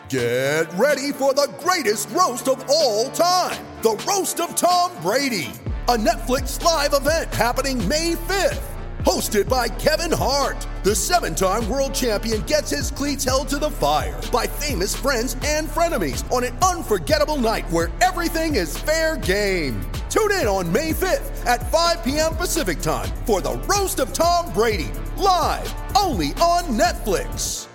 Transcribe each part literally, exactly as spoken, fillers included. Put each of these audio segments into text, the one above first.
Get ready for the greatest roast of all time, the Roast of Tom Brady, a Netflix live event happening May fifth. Hosted by Kevin Hart, the seven-time world champion gets his cleats held to the fire by famous friends and frenemies on an unforgettable night where everything is fair game. Tune in on May fifth at five p.m. Pacific time for the Roast of Tom Brady, live only on Netflix.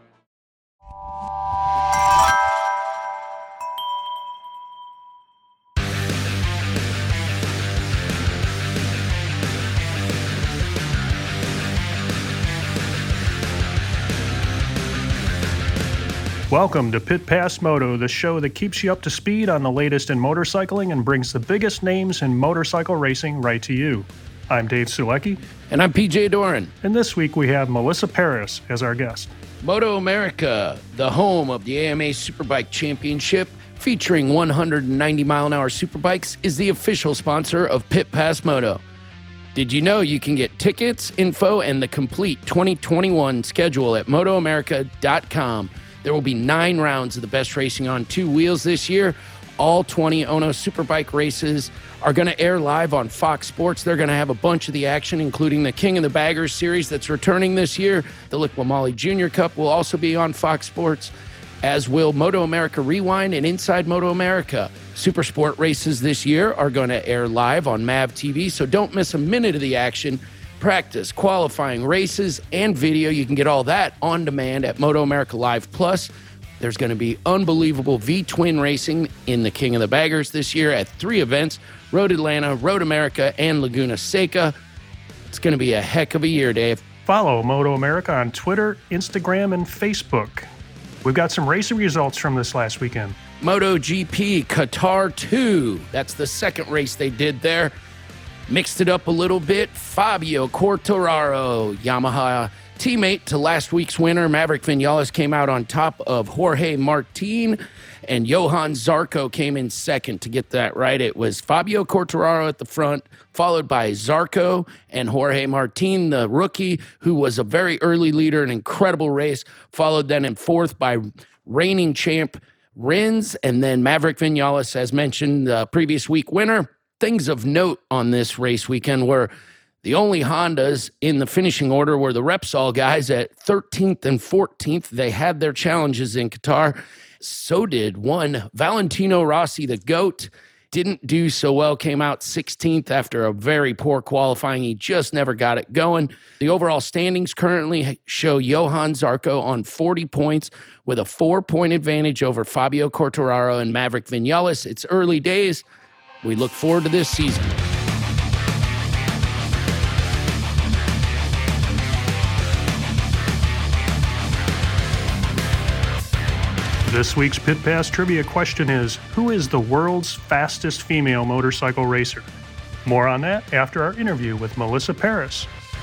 Welcome to Pit Pass Moto, the show that keeps you up to speed on the latest in motorcycling and brings the biggest names in motorcycle racing right to you. I'm Dave Sulecki. And I'm P J Doran. And this week we have Melissa Paris as our guest. Moto America, the home of the A M A Superbike Championship, featuring one hundred ninety mile an hour superbikes, is the official sponsor of Pit Pass Moto. Did you know you can get tickets, info, and the complete twenty twenty-one schedule at moto america dot com? There will be nine rounds of the best racing on two wheels this year. All twenty Ono Superbike races are going to air live on Fox Sports. They're going to have a bunch of the action, including the King of the Baggers series that's returning this year. The Liqui Moly Junior Cup will also be on Fox Sports, as will Moto America Rewind and Inside Moto America. Super Sport races this year are going to air live on M A V T V, so don't miss a minute of the action. Practice, qualifying, races, and video. You can get all that on demand at Moto America Live Plus. There's going to be unbelievable V-twin racing in the King of the Baggers this year at three events, Road Atlanta, Road America, and Laguna Seca. It's going to be a heck of a year, Dave. Follow Moto America on Twitter, Instagram, and Facebook. We've got some racing results from this last weekend. MotoGP Qatar two. That's the second race they did there. Mixed it up a little bit. Fabio Quartararo, Yamaha teammate to last week's winner, Maverick Vinales, came out on top of Jorge Martin, and Johan Zarco came in second. To get that right, it was Fabio Quartararo at the front, followed by Zarco and Jorge Martin, the rookie, who was a very early leader, an incredible race, followed then in fourth by reigning champ Rins, and then Maverick Vinales, as mentioned, the previous week winner. Things of note on this race weekend were the only Hondas in the finishing order were the Repsol guys at thirteenth and fourteenth. They had their challenges in Qatar. So did one Valentino Rossi, the GOAT. Didn't do so well, came out sixteenth after a very poor qualifying. He just never got it going. The overall standings currently show Johan Zarco on forty points with a four-point advantage over Fabio Quartararo and Maverick Vinales. It's early days. We look forward to this season. This week's Pit Pass trivia question is, who is the world's fastest female motorcycle racer? More on that after our interview with Melissa Paris.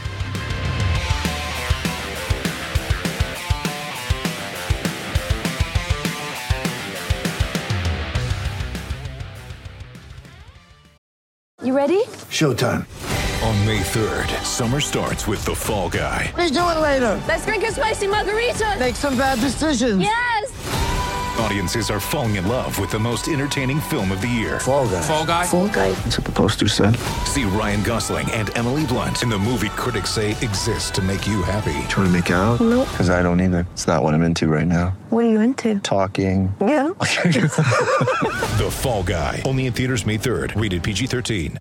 You ready? Showtime. On May third, summer starts with The Fall Guy. Let's do it later. Let's drink a spicy margarita. Make some bad decisions. Yes. Audiences are falling in love with the most entertaining film of the year. Fall Guy. Fall Guy? Fall Guy. That's what the poster said. See Ryan Gosling and Emily Blunt in the movie critics say exists to make you happy. Trying to make it out? Nope. Because I don't either. It's not what I'm into right now. What are you into? Talking. Yeah. The Fall Guy. Only in theaters May third. Rated P G thirteen.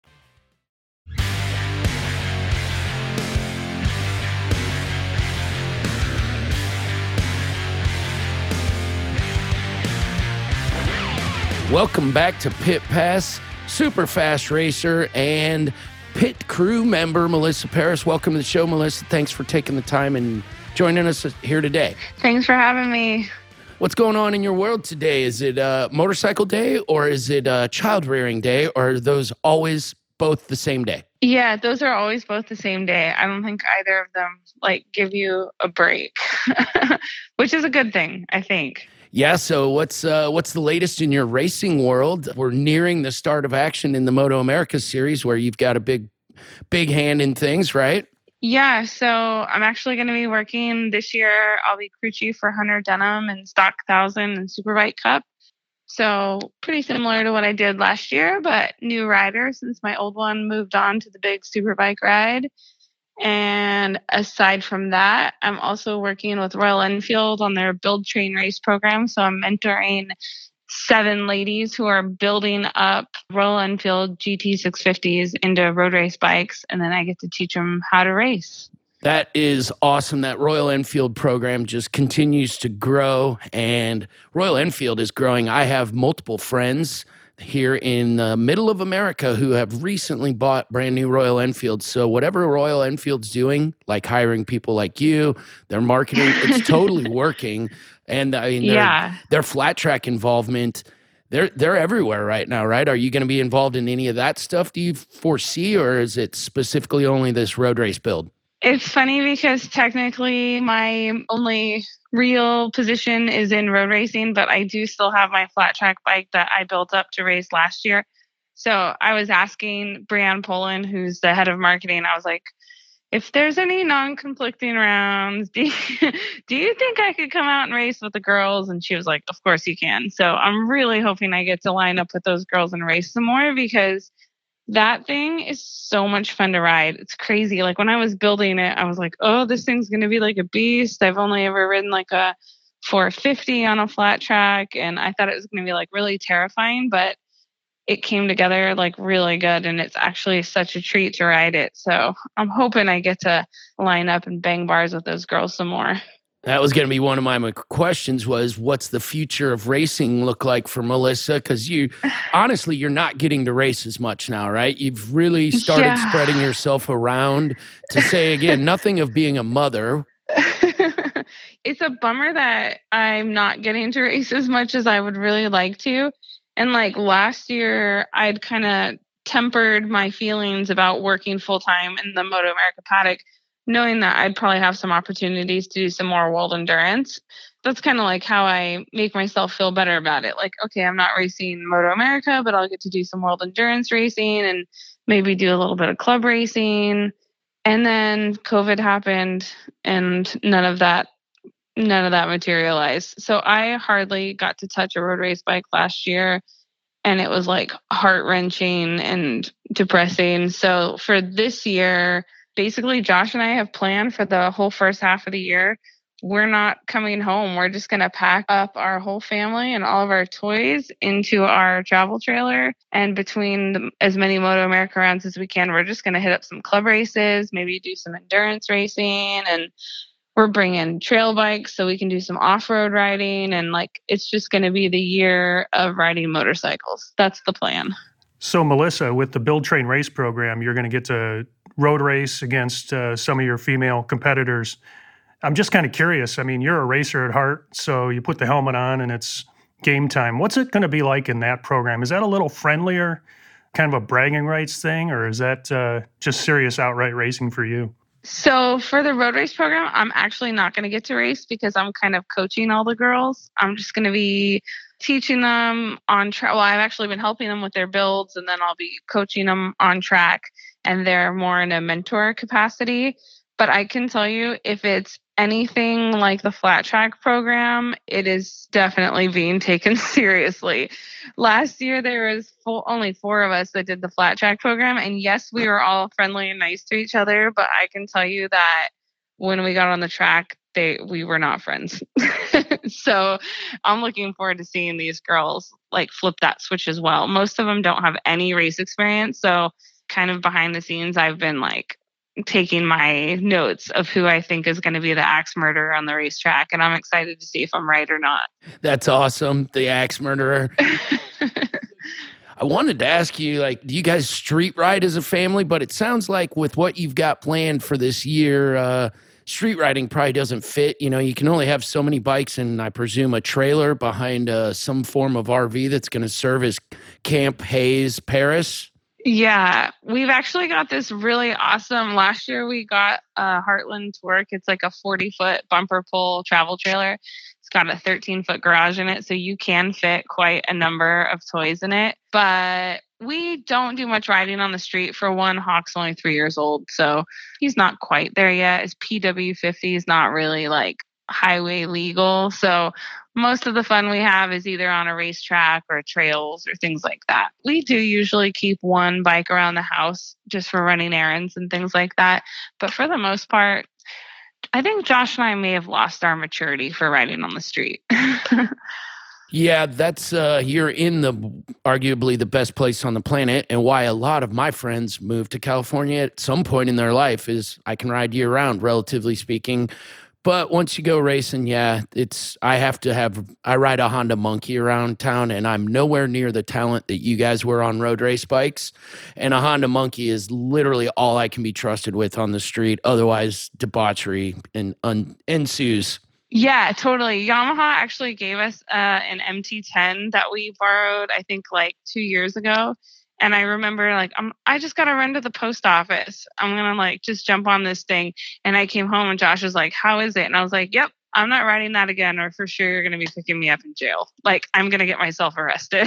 Welcome back to Pit Pass, super fast racer and pit crew member Melissa Paris. Welcome to the show, Melissa. Thanks for taking the time and joining us here today. Thanks for having me. What's going on in your world today? Is it uh, motorcycle day or is it uh, child rearing day, or are those always both the same day? Yeah, those are always both the same day. I don't think either of them like give you a break, which is a good thing, I think. Yeah, so what's uh, what's the latest in your racing world? We're nearing the start of action in the Moto America series where you've got a big, big hand in things, right? Yeah, so I'm actually going to be working this year. I'll be crew chief for Hunter Denim and Stock one thousand and Superbike Cup. So pretty similar to what I did last year, but new rider since my old one moved on to the big Superbike ride. And aside from that, I'm also working with Royal Enfield on their Build, Train, Race program. So I'm mentoring seven ladies who are building up Royal Enfield G T six fifties into road race bikes. And then I get to teach them how to race. That is awesome. That Royal Enfield program just continues to grow, and Royal Enfield is growing. I have multiple friends here in the middle of America who have recently bought brand new Royal Enfields. So whatever Royal Enfield's doing, like hiring people like you, their marketing, it's totally working. And I mean, their, yeah. their flat track involvement, they're they're everywhere right now, right? Are you going to be involved in any of that stuff, do you foresee, or is it specifically only this road race build? It's funny because technically my only real position is in road racing, but I do still have my flat track bike that I built up to race last year. So I was asking Brianne Poland, who's the head of marketing, I was like, if there's any non-conflicting rounds, do you, do you think I could come out and race with the girls? And she was like, of course you can. So I'm really hoping I get to line up with those girls and race some more, because that thing is so much fun to ride. It's crazy. Like when I was building it, I was like, oh, this thing's going to be like a beast. I've only ever ridden like a four fifty on a flat track, and I thought it was going to be like really terrifying, but it came together like really good, and it's actually such a treat to ride it. So I'm hoping I get to line up and bang bars with those girls some more. That was going to be one of my questions, was what's the future of racing look like for Melissa? Because you, honestly, you're not getting to race as much now, right? You've really started yeah. spreading yourself around. To say, again, nothing of being a mother. It's a bummer that I'm not getting to race as much as I would really like to. And like last year, I'd kind of tempered my feelings about working full-time in the Moto America paddock, knowing that I'd probably have some opportunities to do some more world endurance. That's kind of like how I make myself feel better about it. Like, okay, I'm not racing Moto America, but I'll get to do some world endurance racing and maybe do a little bit of club racing. And then COVID happened and none of that, none of that materialized. So I hardly got to touch a road race bike last year. And it was like heart-wrenching and depressing. So for this year, basically, Josh and I have planned for the whole first half of the year, we're not coming home. We're just going to pack up our whole family and all of our toys into our travel trailer. And between the, as many Moto America rounds as we can, we're just going to hit up some club races, maybe do some endurance racing. And we're bringing trail bikes so we can do some off-road riding. And like, it's just going to be the year of riding motorcycles. That's the plan. So Melissa, with the Build, Train, Race program, you're going to get to road race against uh, some of your female competitors. I'm just kind of curious. I mean, you're a racer at heart, so you put the helmet on and it's game time. What's it going to be like in that program? Is that a little friendlier, kind of a bragging rights thing, or is that uh, just serious outright racing for you? So for the road race program, I'm actually not going to get to race because I'm kind of coaching all the girls. I'm just going to be teaching them on track. Well, I've actually been helping them with their builds, and then I'll be coaching them on track, and they're more in a mentor capacity. But I can tell you, if it's anything like the flat track program, it is definitely being taken seriously. Last year, there was full, only four of us that did the flat track program. And yes, we were all friendly and nice to each other. But I can tell you that when we got on the track, they we were not friends. So I'm looking forward to seeing these girls like flip that switch as well. Most of them don't have any race experience. So kind of behind the scenes, I've been like taking my notes of who I think is going to be the axe murderer on the racetrack. And I'm excited to see if I'm right or not. That's awesome. The axe murderer. I wanted to ask you, like, do you guys street ride as a family? But it sounds like with what you've got planned for this year, uh, street riding probably doesn't fit. You know, you can only have so many bikes and I presume a trailer behind uh, some form of R V that's going to serve as Camp Hayes Paris. Yeah, we've actually got this really awesome. Last year we got uh, Heartland Torque. It's like a forty foot bumper pull travel trailer. It's got a thirteen foot garage in it, so you can fit quite a number of toys in it. But we don't do much riding on the street. For one, Hawk's only three years old, so he's not quite there yet. His P W fifty is not really like highway legal. So most of the fun we have is either on a racetrack or trails or things like that. We do usually keep one bike around the house just for running errands and things like that. But for the most part, I think Josh and I may have lost our maturity for riding on the street. Yeah, that's uh, you're in the arguably the best place on the planet, and why a lot of my friends moved to California at some point in their life is I can ride year round, relatively speaking. But once you go racing, yeah, it's I have to have I ride a Honda Monkey around town, and I'm nowhere near the talent that you guys were on road race bikes. And a Honda Monkey is literally all I can be trusted with on the street. Otherwise, debauchery and un, ensues. Yeah, totally. Yamaha actually gave us uh, an M T ten that we borrowed, I think, like two years ago. And I remember, like, I'm, I just got to run to the post office. I'm going to, like, just jump on this thing. And I came home, and Josh was like, how is it? And I was like, yep, I'm not riding that again, or for sure you're going to be picking me up in jail. Like, I'm going to get myself arrested.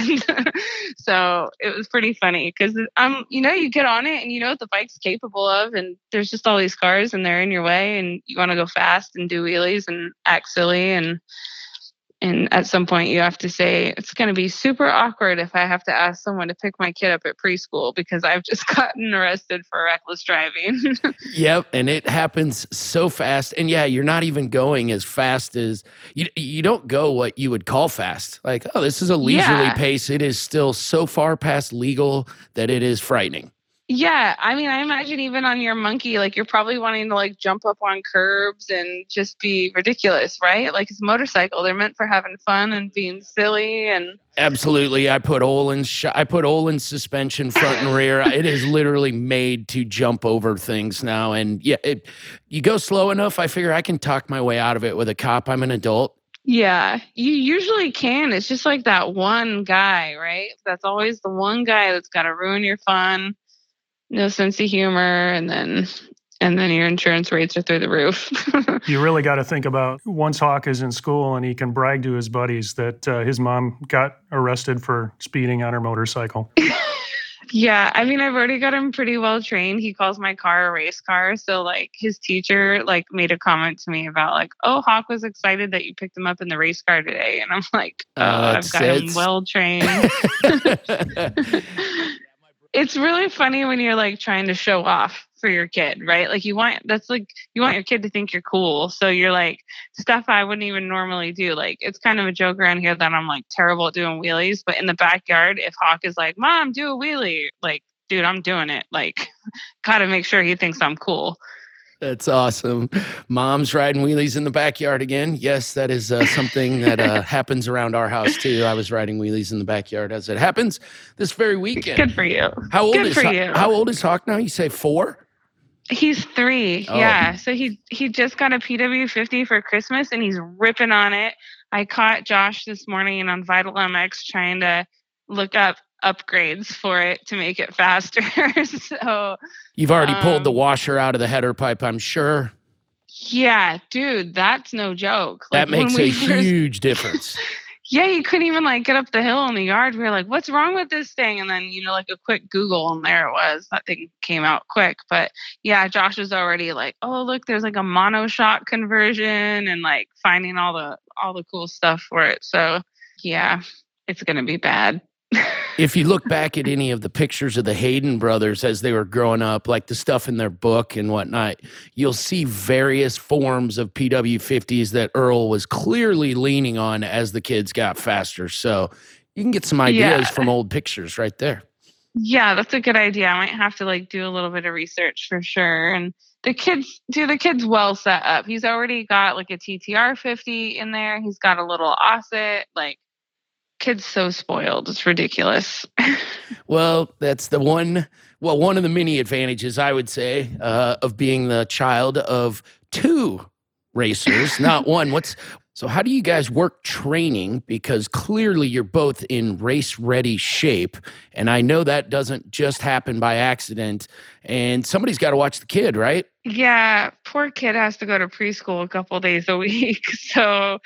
So it was pretty funny because, um, you know, you get on it, and you know what the bike's capable of. And there's just all these cars, and they're in your way, and you want to go fast and do wheelies and act silly. And And at some point you have to say, it's going to be super awkward if I have to ask someone to pick my kid up at preschool because I've just gotten arrested for reckless driving. Yep, and it happens so fast. And yeah, you're not even going as fast as, you You don't go what you would call fast. Like, oh, this is a leisurely Yeah. pace. It is still so far past legal that it is frightening. Yeah, I mean, I imagine even on your Monkey, like you're probably wanting to like jump up on curbs and just be ridiculous, right? Like it's a motorcycle; they're meant for having fun and being silly. And Absolutely, I put Olin's sh- I put Olin's suspension front and rear. It is literally made to jump over things now. And yeah, it, you go slow enough, I figure I can talk my way out of it with a cop. I'm an adult. yeah, you usually can. It's just like that one guy, right? That's always the one guy that's got to ruin your fun. No sense of humor, and then and then your insurance rates are through the roof. You really got to think about once Hawk is in school and he can brag to his buddies that uh, his mom got arrested for speeding on her motorcycle. Yeah, I mean, I've already got him pretty well trained. He calls my car a race car. So like his teacher like made a comment to me about like, oh, Hawk was excited that you picked him up in the race car today. And I'm like, oh, Uh, I've got it's- him well trained. It's really funny when you're like trying to show off for your kid, right? Like you want, that's like, you want your kid to think you're cool. So you're like, stuff I wouldn't even normally do. Like it's kind of a joke around here that I'm like terrible at doing wheelies, but in the backyard, if Hawk is like, Mom, do a wheelie, like, dude, I'm doing it. Like, gotta make sure he thinks I'm cool. That's awesome. Mom's riding wheelies in the backyard again. Yes, that is uh, something that uh, happens around our house too. I was riding wheelies in the backyard as it happens this very weekend. Good for you. How old Good is for Haw- you. How old is Hawk now? You say four? He's three. Oh. Yeah. So he he just got a P W fifty for Christmas and he's ripping on it. I caught Josh this morning on Vital M X trying to look up upgrades for it to make it faster. So You've already pulled the Um, washer out of the header pipe, I'm sure. yeah, dude, that's no joke. That when makes a we first- huge difference. Yeah, you couldn't even like get up the hill in the yard. We were like, what's wrong with this thing? And then, you know, like a quick Google and there it was. That thing came out quick. But yeah, Josh was already like, oh, look, there's like a monoshock conversion and like finding all the all the cool stuff for it. So yeah, it's gonna be bad. If you look back at any of the pictures of the Hayden brothers as they were growing up, like the stuff in their book and whatnot, you'll see various forms of P W fifties that Earl was clearly leaning on as the kids got faster. So you can get some ideas Yeah. from old pictures right there. Yeah, that's a good idea. I might have to like do a little bit of research for sure. And the kids, do the kids well set up. He's already got like a T T R fifty in there. He's got a little Osset. Like, kid's so spoiled. It's ridiculous. Well, that's the one, well, one of the many advantages, I would say, uh, of being the child of two racers, not one. What's so how do you guys work training? Because clearly you're both in race-ready shape, and I know that doesn't just happen by accident, and somebody's got to watch the kid, right? Yeah, poor kid has to go to preschool a couple days a week. So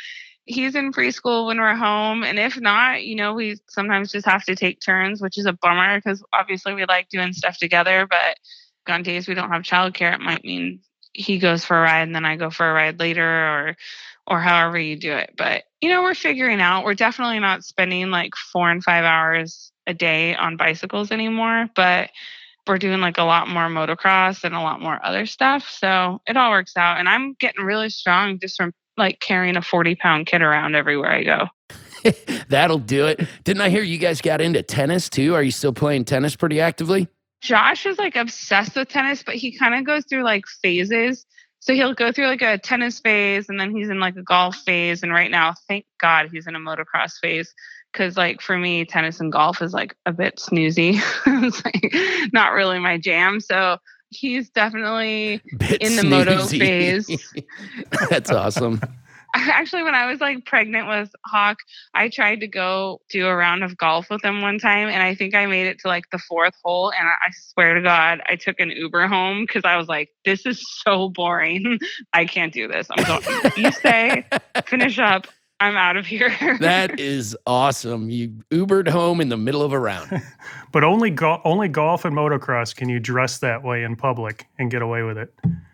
he's in preschool when we're home. And if not, you know, we sometimes just have to take turns, which is a bummer because obviously we like doing stuff together. But on days we don't have childcare, it might mean he goes for a ride and then I go for a ride later, or or however you do it. But, you know, we're figuring out. We're definitely not spending like four and five hours a day on bicycles anymore, but we're doing like a lot more motocross and a lot more other stuff. So it all works out. And I'm getting really strong just from like carrying a forty pound kid around everywhere I go. That'll do it. Didn't I hear you guys got into tennis too? Are you still playing tennis pretty actively? Josh is like obsessed with tennis, but he kind of goes through like phases. So he'll go through like a tennis phase and then he's in like a golf phase. And right now, thank God he's in a motocross phase. Cause like for me, tennis and golf is like a bit snoozy. It's like not really my jam. So he's definitely Bit in the snoozy. moto phase. That's awesome. Actually, when I was like pregnant with Hawk, I tried to go do a round of golf with him one time. And I think I made it to like the fourth hole. And I swear to God, I took an Uber home because I was like, this is so boring. I can't do this. I'm going, you stay, finish up. I'm out of here. That is awesome. You Ubered home in the middle of a round. But only go- only golf and motocross can you dress that way in public and get away with it.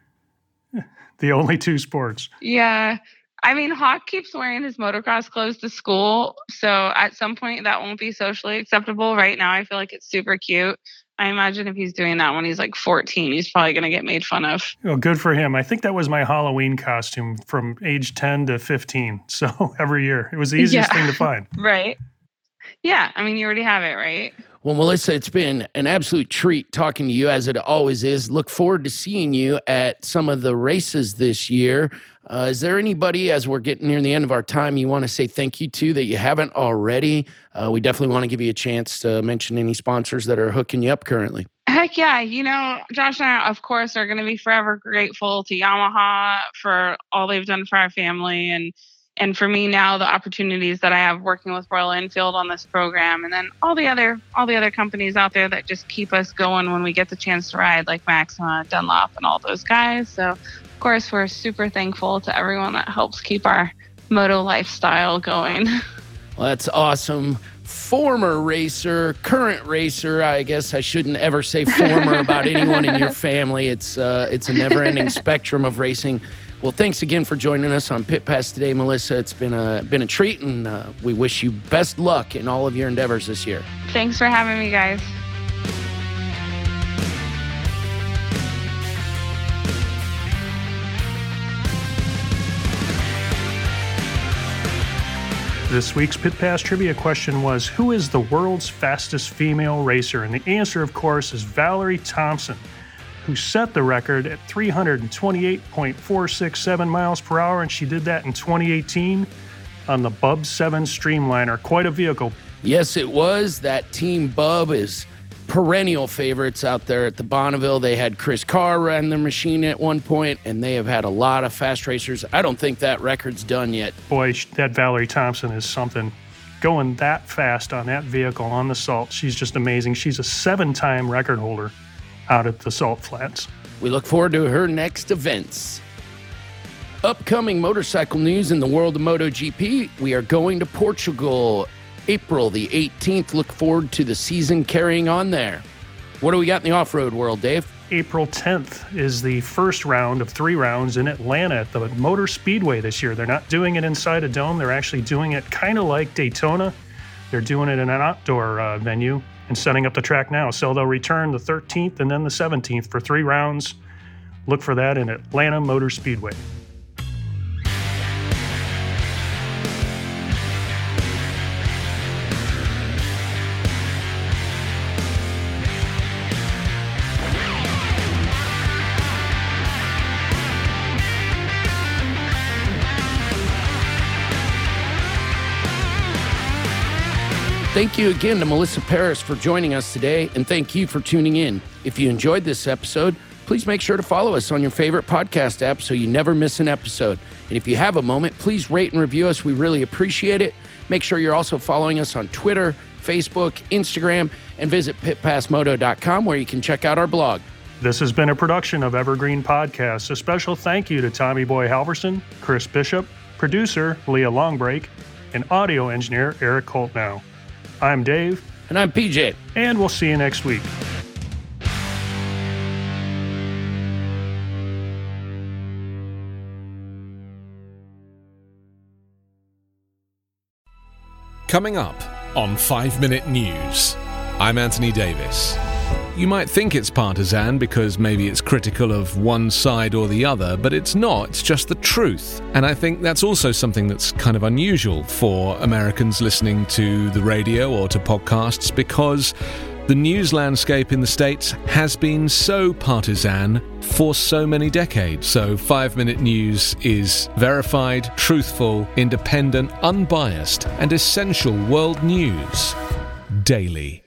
The only two sports. Yeah. I mean, Hawk keeps wearing his motocross clothes to school. So at some point that won't be socially acceptable. Right now, I feel like it's super cute. I imagine if he's doing that when he's like fourteen, he's probably going to get made fun of. Well, good for him. I think that was my Halloween costume from age ten to fifteen. So every year. It was the easiest Yeah. thing to find. Right. Yeah. I mean, you already have it, right? Well, Melissa, it's been an absolute treat talking to you, as it always is. Look forward to seeing you at some of the races this year. Uh, is there anybody, as we're getting near the end of our time, you want to say thank you to that you haven't already? Uh, we definitely want to give you a chance to mention any sponsors that are hooking you up currently. Heck yeah. You know, Josh and I, of course, are going to be forever grateful to Yamaha for all they've done for our family. And And for me now, the opportunities that I have working with Royal Enfield on this program, and then all the other all the other companies out there that just keep us going when we get the chance to ride, like Maxima, Dunlop, and all those guys. So, of course, we're super thankful to everyone that helps keep our moto lifestyle going. Well, that's awesome. Former racer, current racer. I guess I shouldn't ever say former about anyone in your family. It's uh, it's a never-ending spectrum of racing. Well, thanks again for joining us on Pit Pass today, Melissa. It's been a been a treat, and uh, we wish you best luck in all of your endeavors this year. Thanks for having me, guys. This week's Pit Pass trivia question was, who is the world's fastest female racer? And the answer, of course, is Valerie Thompson, who set the record at three hundred twenty-eight point four six seven miles per hour, and she did that in twenty eighteen on the Bub seven Streamliner. Quite a vehicle. Yes, it was. That Team Bub is perennial favorites out there at the Bonneville. They had Chris Carr run the machine at one point, and they have had a lot of fast racers. I don't think that record's done yet. Boy, that Valerie Thompson is something. Going that fast on that vehicle on the salt, she's just amazing. She's a seven-time record holder out at the Salt Flats. We look forward to her next events. Upcoming motorcycle news in the world of MotoGP, we are going to Portugal, April the eighteenth. Look forward to the season carrying on there. What do we got in the off-road world, Dave? April tenth is the first round of three rounds in Atlanta at the Motor Speedway this year. They're not doing it inside a dome. They're actually doing it kind of like Daytona. They're doing it in an outdoor uh, venue and setting up the track now. So they'll return the thirteenth and then the seventeenth for three rounds. Look for that in Atlanta Motor Speedway. Thank you again to Melissa Paris for joining us today, and thank you for tuning in. If you enjoyed this episode, please make sure to follow us on your favorite podcast app so you never miss an episode. And if you have a moment, please rate and review us. We really appreciate it. Make sure you're also following us on Twitter, Facebook, Instagram, and visit pit pass moto dot com where you can check out our blog. This has been a production of Evergreen Podcasts. A special thank you to Tommy Boy Halverson, Chris Bishop, producer Leah Longbreak, and audio engineer Eric Holtnow. I'm Dave. And I'm P J. And we'll see you next week. Coming up on five minute News, I'm Anthony Davis. You might think it's partisan because maybe it's critical of one side or the other, but it's not. It's just the truth. And I think that's also something that's kind of unusual for Americans listening to the radio or to podcasts, because the news landscape in the States has been so partisan for so many decades. So five minute News is verified, truthful, independent, unbiased, and essential world news daily.